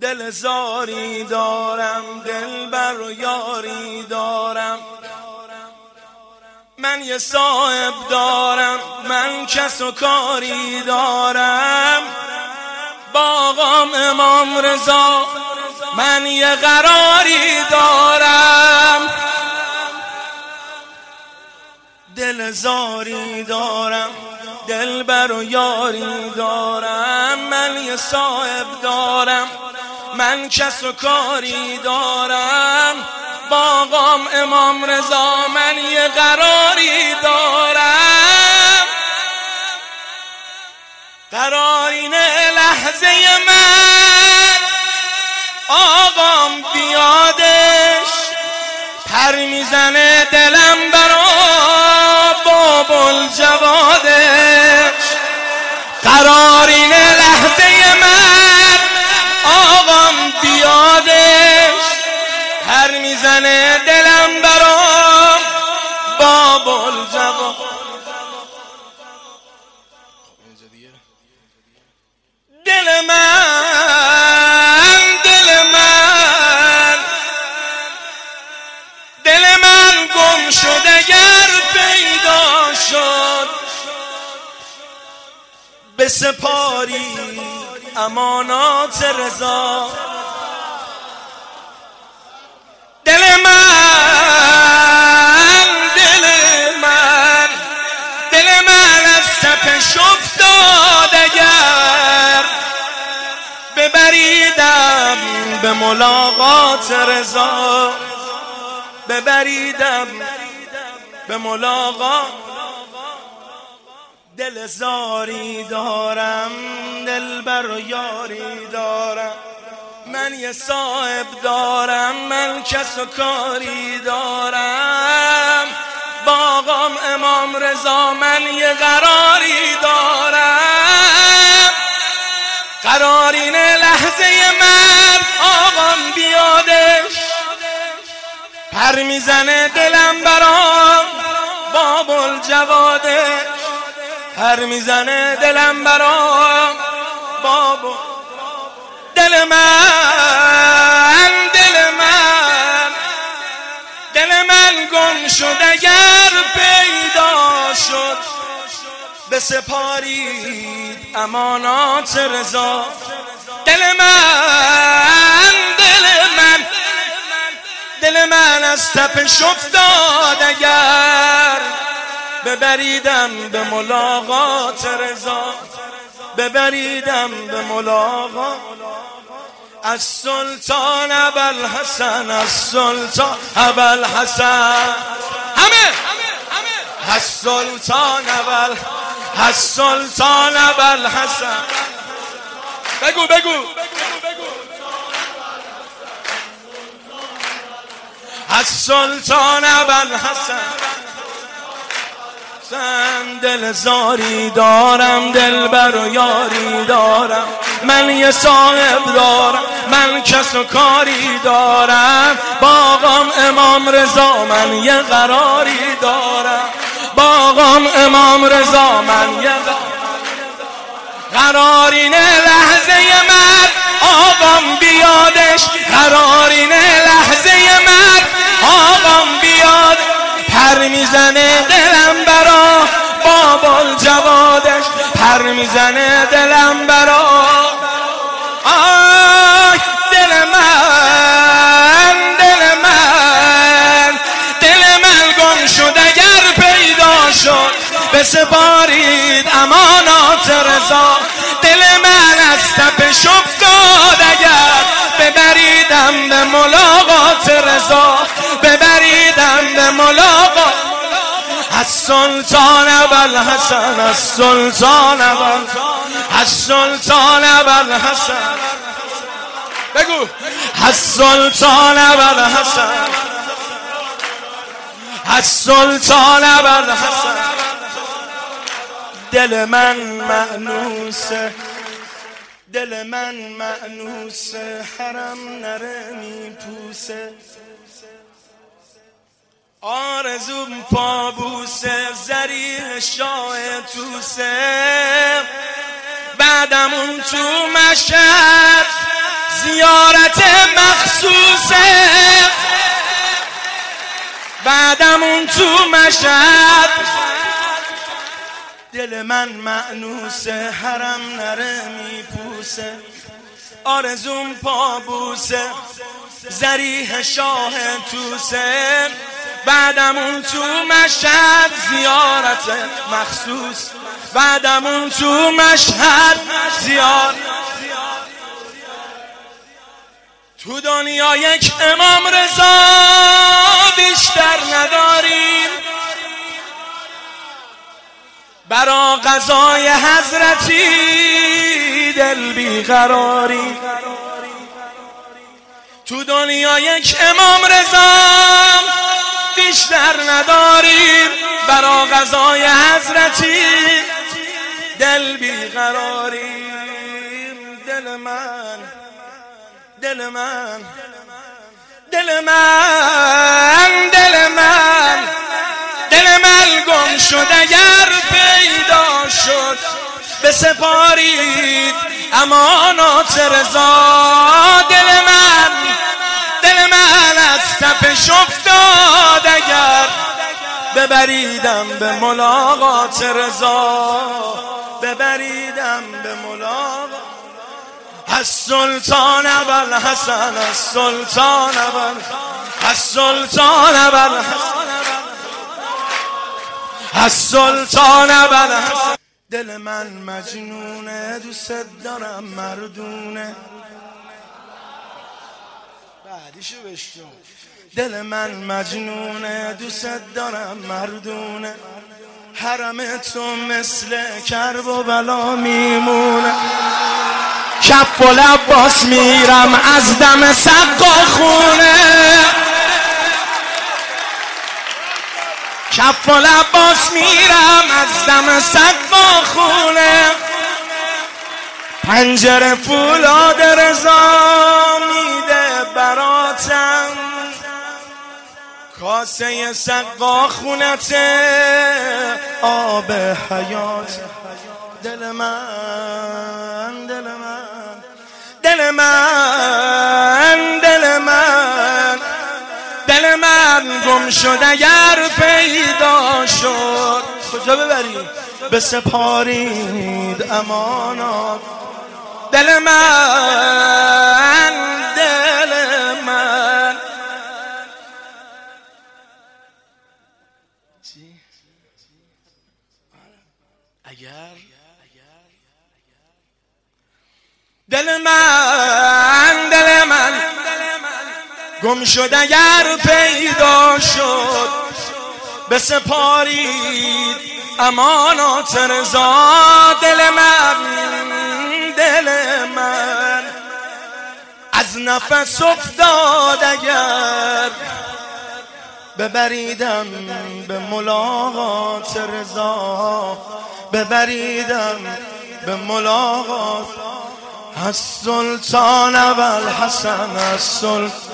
دل زاری دارم، دلبر و یاری دارم، من یه صاحب دارم، من کس و کاری دارم، با آقام امام رضا من یه قراری دارم. دل زاری دارم، دلبر و یاری دارم، من یه صاحب دارم، من کس و کاری دارم، با آقام امام رضا من یه قراری دارم. قرارین لحظه من آقام بیادش، پر میزنه دلم برا بابل جوادش. قرارین لحظه من آقام بیادش، پر میزنه دلم برا بابل جواد. دل من گم شد اگر پیدا شد، بسپاری امانات رضا. دل من از تپش افتاد اگر ببریدم به ملاقات رضا، ببریدم به ملاقات. دل زاری دارم، دلبر و یاری دارم، من یه صاحب دارم، من کس و کاری دارم، با آقام امام رضا من یه قراری دارم. قرارین لحظه من آقام بیادش، پر میزنه دلم برام بابل جوادش، پر میزنه دلم برام بابل. دل من گم شد اگر پیدا شد، بسپارید امانات رضا. دل من از تپش افتاد اگر ببریدم به ملاقات رضا، ببریدم به ملاقات. از سلطان ابوالحسن، از سلطان ابوالحسن، همه از سلطان ابوالحسن. بگو از سلطان ابوالحسن. دل زاری دارم، دلبر و یاری دارم، من یه صاحب دارم، من کس و کاری دارم، با آقام امام رضا من یه قراری دارم، با آقام امام رضا من یه قرارین لحظه من آقام بیادش، قرارین لحظه من آقام بیاد، پر میزنه دلم برا بابل جوادش، پر میزنه دلم برا. آی دل من گم شد اگر پیدا شد، بسپارید امانات رضا. دل من از تپش افتاد اگر ببریدم به ملاقات رضا، ببریدم به ملاقات. از سلطان ابوالحسن، از سلطان ابوالحسن. بگو از سلطان ابوالحسن، از سلطان ابوالحسن. دل من مأنوسه، حرم نره میپوسه، آرزوم پابوسه، زریح شاه توسه، بعدمون تو مشهد زیارت مخصوصه، بعدمون تو مشهد دل من مأنوسه، حرم نره میپوسه، آرزوم پابوسه، ذریح شاه توسه، بعدمون تو مشهد زیارت مخصوص، بعدمون تو مشهد زیارت. تو دنیا یک امام رضا بیشتر نداریم، برا قضای حضرتی دل بیقراری. تو دنیا یک امام رضا بیشتر نداریم، برا قضای حضرتی دل بیقراریم. دل من دل من دل من دل من دل من گم شد، اگر پیدا شد بسپارید امانات رضا. دل من از تپش افتاد، اگر ببریدم به ملاقات رضا، ببریدم به ملاقات. السلطان ابوالحسن، السلطان السلطان السلطان ابوالحسن. دل من مجنونه، دوست دارم مردونه. بعدیشو بشتم. دل من مجنونه، دوست دارم مردونه، حرم تو مثل کرب و بلا میمونه. کف و لباس میرم از دم سقا خونه، کف و لباس میرم از دم سقا خونه. پنجره فولاد رضا میده براتم، کاسه سقا خونته آب حیات. دل من دل من دل من دل من دل من گم شد، اگر پیدا شد کجا ببرید بسپارید امانات. دل من دل من اگر دل من گم شد، اگر پیدا شد بسپارید امانات رضا. دل من از نفس افتاد، اگر ببریدم به ملاقات رضا، ببریدم به ملاقات. السلطان ابوالحسن، السلطان